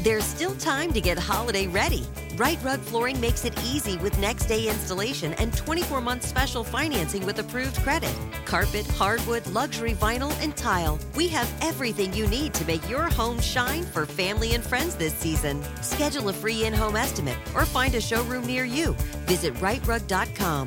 There's still time to get holiday ready. Right Rug Flooring makes it easy with next day installation and 24-month special financing with approved credit. Carpet, hardwood, luxury vinyl, and tile. We have everything you need to make your home shine for family and friends this season. Schedule a free in-home estimate or find a showroom near you. Visit rightrug.com.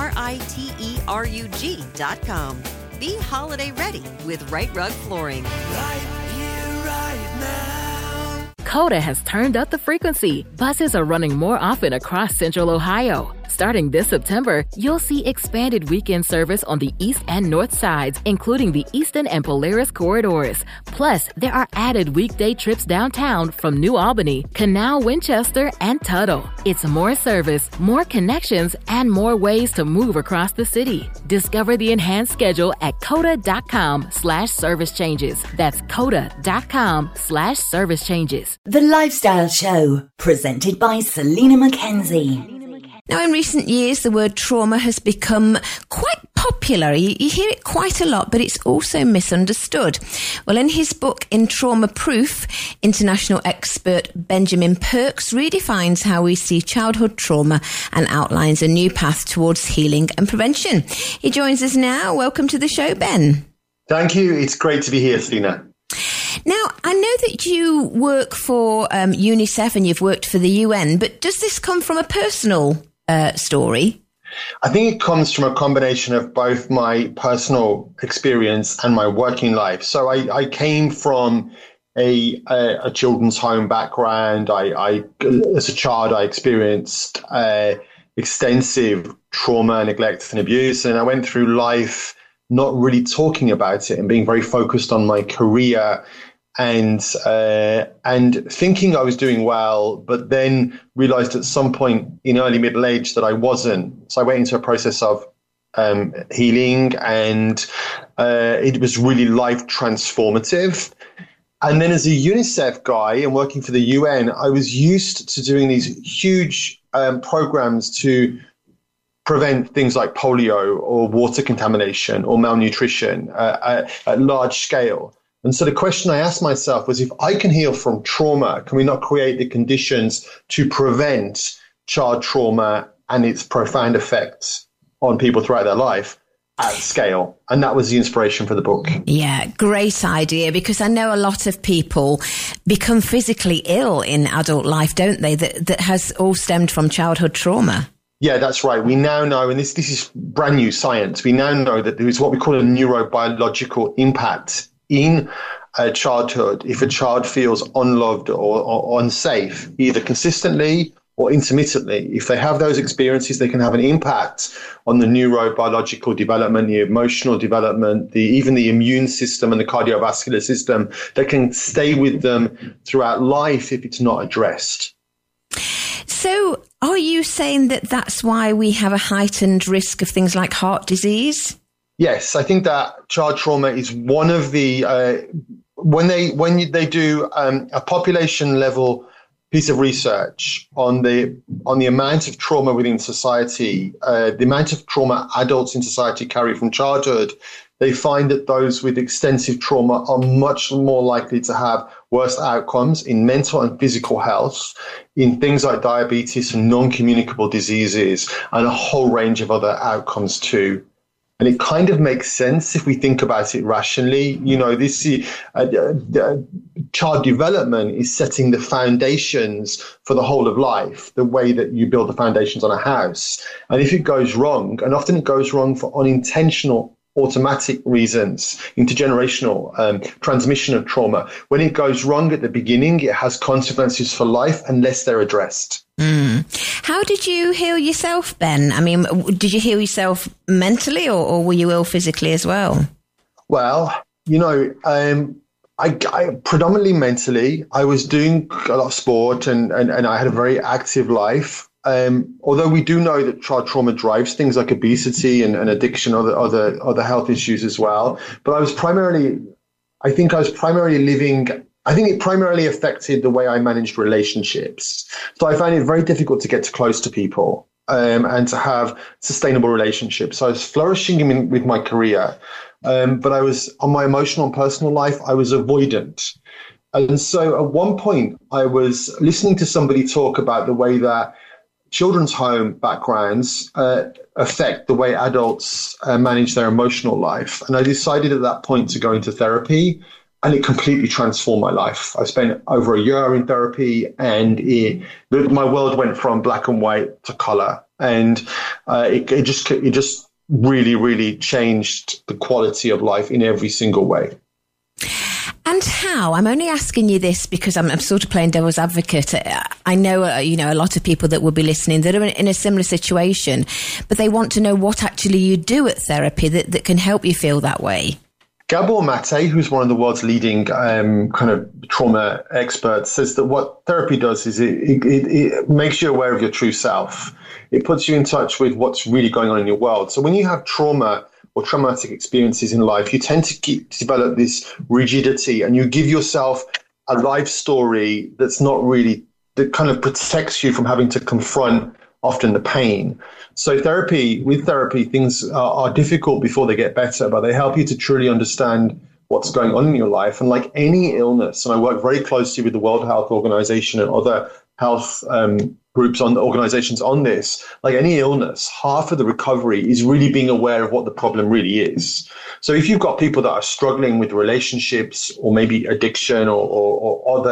RITERUG.com. Be holiday ready with Right Rug Flooring. Right here, right now. Coda has turned up the frequency. Buses are running more often across Central Ohio. Starting this September, you'll see expanded weekend service on the east and north sides, including the Eastern and Polaris corridors. Plus, there are added weekday trips downtown from New Albany, Canal, Winchester, and Tuttle. It's more service, more connections, and more ways to move across the city. Discover the enhanced schedule at coda.com/service changes. That's coda.com/service changes. The Lifestyle Show, presented by Selena McKenzie. Now, in recent years, the word trauma has become quite popular. You hear it quite a lot, but it's also misunderstood. Well, in his book, In Trauma Proof, international expert Benjamin Perks redefines how we see childhood trauma and outlines a new path towards healing and prevention. He joins us now. Welcome to the show, Ben. Thank you. It's great to be here, Selena. Now, I know that you work for UNICEF and you've worked for the UN, but does this come from a personal story? I think it comes from a combination of both my personal experience and my working life. So I came from a children's home background. I as a child, I experienced extensive trauma, neglect and abuse. And I went through life not really talking about it and being very focused on my career and thinking I was doing well, but then realized at some point in early middle age that I wasn't. So I went into a process of healing, and it was really life transformative. And then as a UNICEF guy and working for the UN, I was used to doing these huge programs to prevent things like polio or water contamination or malnutrition at large scale. And so the question I asked myself was, if I can heal from trauma, can we not create the conditions to prevent child trauma and its profound effects on people throughout their life at scale? And that was the inspiration for the book. Yeah, great idea, because I know a lot of people become physically ill in adult life, don't they? That has all stemmed from childhood trauma. Yeah, that's right. We now know, and this is brand new science, we now know that there is what we call a neurobiological impact in childhood if a child feels unloved or unsafe, either consistently or intermittently. If they have those experiences, they can have an impact on the neurobiological development, the emotional development, even the immune system and the cardiovascular system that can stay with them throughout life if it's not addressed. So are you saying that that's why we have a heightened risk of things like heart disease? Yes, I think that child trauma is one of the when they do a population level piece of research on the amount of trauma within society, the amount of trauma adults in society carry from childhood, they find that those with extensive trauma are much more likely to have worse outcomes in mental and physical health, in things like diabetes and non-communicable diseases, and a whole range of other outcomes too. And it kind of makes sense if we think about it rationally. You know, this child development is setting the foundations for the whole of life, the way that you build the foundations on a house. And if it goes wrong, and often it goes wrong for unintentional automatic reasons, intergenerational transmission of trauma, when it goes wrong at the beginning, it has consequences for life unless they're addressed. How did you heal yourself, Ben? I mean, did you heal yourself mentally or were you ill physically as well? Well, you know, I predominantly mentally. I was doing a lot of sport and I had a very active life. Although we do know that child trauma drives things like obesity and addiction, other health issues as well. But it primarily affected the way I managed relationships. So I found it very difficult to get too close to people and to have sustainable relationships. So I was flourishing with my career, but I was on my emotional and personal life, I was avoidant. And so at one point, I was listening to somebody talk about the way that children's home backgrounds affect the way adults manage their emotional life. And I decided at that point to go into therapy, and it completely transformed my life. I spent over a year in therapy, and my world went from black and white to color. And it just really, really changed the quality of life in every single way. And how? I'm only asking you this because I'm sort of playing devil's advocate. I know, a lot of people that will be listening that are in a similar situation, but they want to know what actually you do at therapy that can help you feel that way. Gabor Mate, who's one of the world's leading kind of trauma experts, says that what therapy does is it makes you aware of your true self. It puts you in touch with what's really going on in your world. So when you have trauma or traumatic experiences in life, you tend to develop this rigidity, and you give yourself a life story that kind of protects you from having to confront often the pain. So with therapy, things are difficult before they get better, but they help you to truly understand what's going on in your life. And like any illness, and I work very closely with the World Health Organization and other health groups organizations on this, like any illness, half of the recovery is really being aware of what the problem really is. So if you've got people that are struggling with relationships or maybe addiction or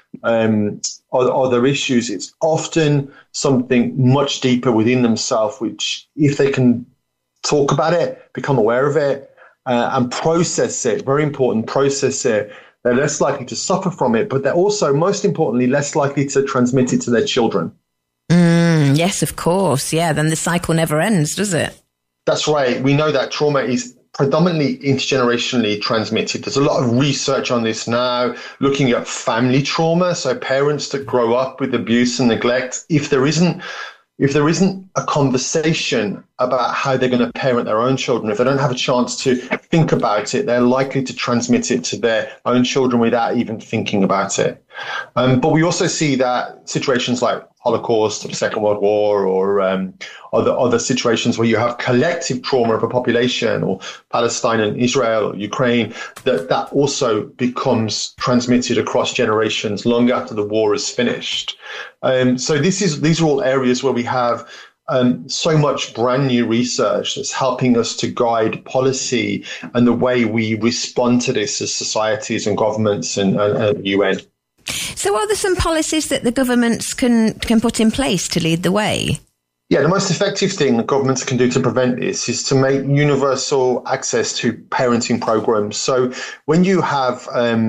other issues, it's often something much deeper within themselves, which if they can talk about it, become aware of it, and process it, very important, process it, they're less likely to suffer from it, but they're also, most importantly, less likely to transmit it to their children. Yes, of course. Yeah, then the cycle never ends, does it? That's right. We know that trauma is predominantly intergenerationally transmitted. There's a lot of research on this now, looking at family trauma. So parents that grow up with abuse and neglect, if there isn't a conversation about how they're going to parent their own children, if they don't have a chance to think about it, they're likely to transmit it to their own children without even thinking about it. But we also see that situations like Holocaust or the Second World War or other situations where you have collective trauma of a population, or Palestine and Israel or Ukraine, that also becomes transmitted across generations long after the war is finished. So these are all areas where we have so much brand new research that's helping us to guide policy and the way we respond to this as societies and governments and UN. So are there some policies that the governments can put in place to lead the way? Yeah, the most effective thing that governments can do to prevent this is to make universal access to parenting programs. So when you have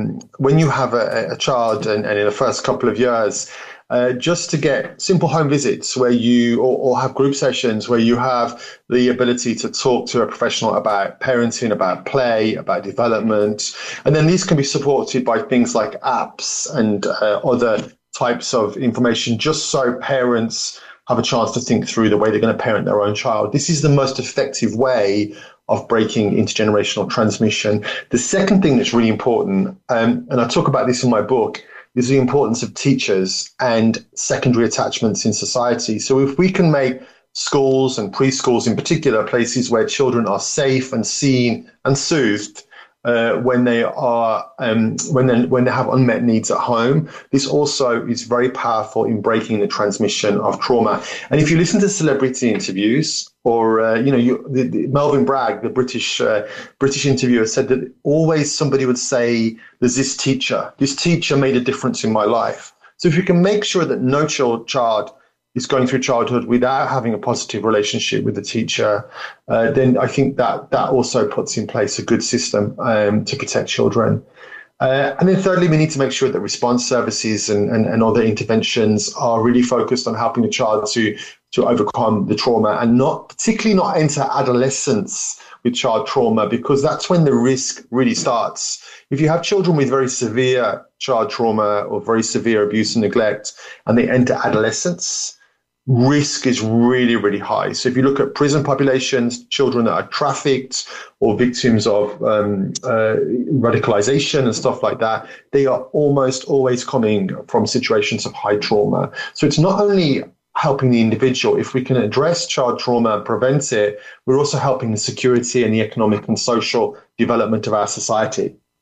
a child and in the first couple of years, just to get simple home visits where or have group sessions where you have the ability to talk to a professional about parenting, about play, about development. And then these can be supported by things like apps and other types of information, just so parents have a chance to think through the way they're going to parent their own child. This is the most effective way of breaking intergenerational transmission. The second thing that's really important, and I talk about this in my book, is the importance of teachers and secondary attachments in society. So if we can make schools and preschools in particular places where children are safe and seen and soothed when they are when they have unmet needs at home, this also is very powerful in breaking the transmission of trauma. And if you listen to celebrity interviews, or Melvin Bragg, the British interviewer, said that always somebody would say, "There's this teacher made a difference in my life." So if you can make sure that no child is going through childhood without having a positive relationship with the teacher, then I think that also puts in place a good system to protect children. And then thirdly, we need to make sure that response services and other interventions are really focused on helping the child to overcome the trauma, and particularly not enter adolescence with child trauma, because that's when the risk really starts. If you have children with very severe child trauma or very severe abuse and neglect, and they enter adolescence, risk is really, really high. So if you look at prison populations, children that are trafficked or victims of radicalization and stuff like that, they are almost always coming from situations of high trauma. So it's not only helping the individual. If we can address child trauma and prevent it, we're also helping the security and the economic and social development of our society.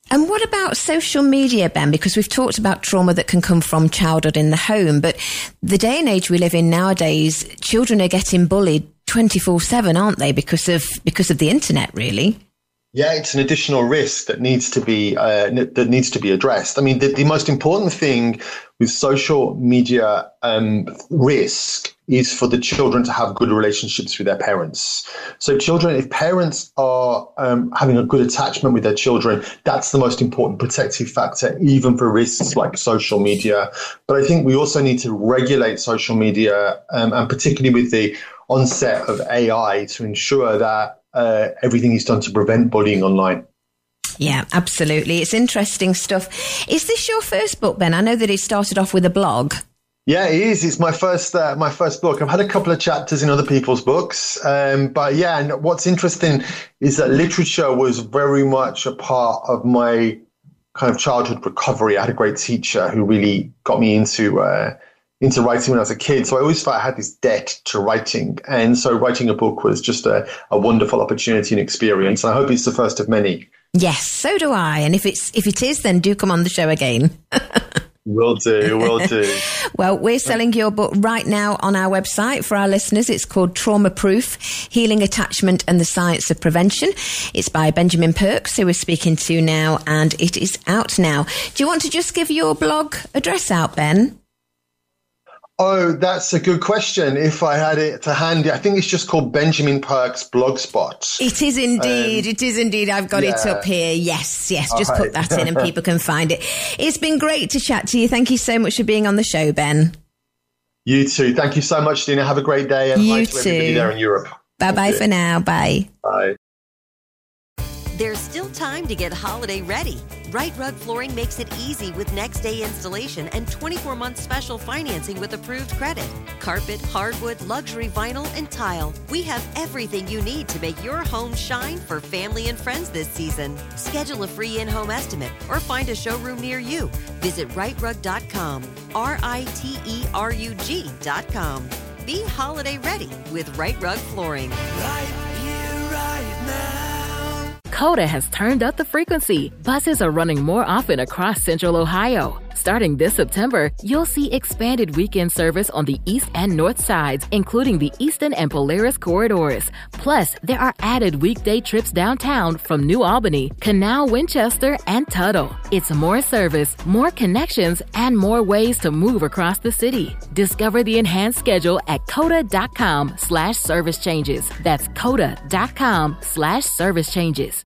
And what about social media, Ben? Because we've talked about trauma that can come from childhood in the home, but the day and age we live in nowadays, children are getting bullied 24/7, aren't they? Because of the internet, really. Yeah, it's an additional risk that needs to be addressed. I mean, the most important thing with social media risk is for the children to have good relationships with their parents. So if parents are having a good attachment with their children, that's the most important protective factor, even for risks like social media. But I think we also need to regulate social media, and particularly with the onset of AI, to ensure that everything is done to prevent bullying online. Yeah, absolutely. It's interesting stuff. Is this your first book, Ben? I know that it started off with a blog. Yeah, it is. It's my first book. I've had a couple of chapters in other people's books. But yeah, and what's interesting is that literature was very much a part of my kind of childhood recovery. I had a great teacher who really got me into writing when I was a kid. So I always felt I had this debt to writing. And so writing a book was just a wonderful opportunity and experience. And I hope it's the first of many. Yes, so do I. And if it is, then do come on the show again. Will do. Well, we're selling your book right now on our website for our listeners. It's called Trauma Proof, Healing Attachment and the Science of Prevention. It's by Benjamin Perks, who we're speaking to now, and it is out now. Do you want to just give your blog address out, Ben? Oh, that's a good question. If I had it to hand, I think it's just called Benjamin Perks Blogspot. It is indeed. I've got it up here. Yes. Just put that in and people can find it. It's been great to chat to you. Thank you so much for being on the show, Ben. You too. Thank you so much, Dina. Have a great day. And hi to everybody there in Europe. Bye-bye for now. Bye. Bye. There's still time to get holiday ready. Right Rug Flooring makes it easy with next day installation and 24-month special financing with approved credit. Carpet, hardwood, luxury vinyl, and tile. We have everything you need to make your home shine for family and friends this season. Schedule a free in-home estimate or find a showroom near you. Visit rightrug.com, RITERUG.com. Be holiday ready with Right Rug Flooring. Right here, right now. Coda has turned up the frequency. Buses are running more often across Central Ohio. Starting this September, you'll see expanded weekend service on the east and north sides, including the Eastern and Polaris corridors. Plus, there are added weekday trips downtown from New Albany, Canal, Winchester, and Tuttle. It's more service, more connections, and more ways to move across the city. Discover the enhanced schedule at coda.com/service changes. That's coda.com/service changes.